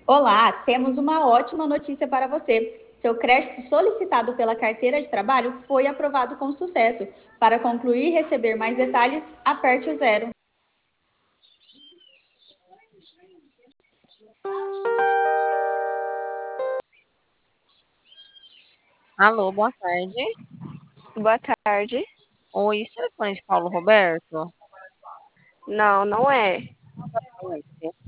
Olá, temos uma ótima notícia para você. Seu crédito solicitado pela carteira de trabalho foi aprovado com sucesso. Para concluir e receber mais detalhes, aperte o zero. Alô, boa tarde. Boa tarde. Oi, esse telefone de Paulo Roberto? Não, não é. Esse.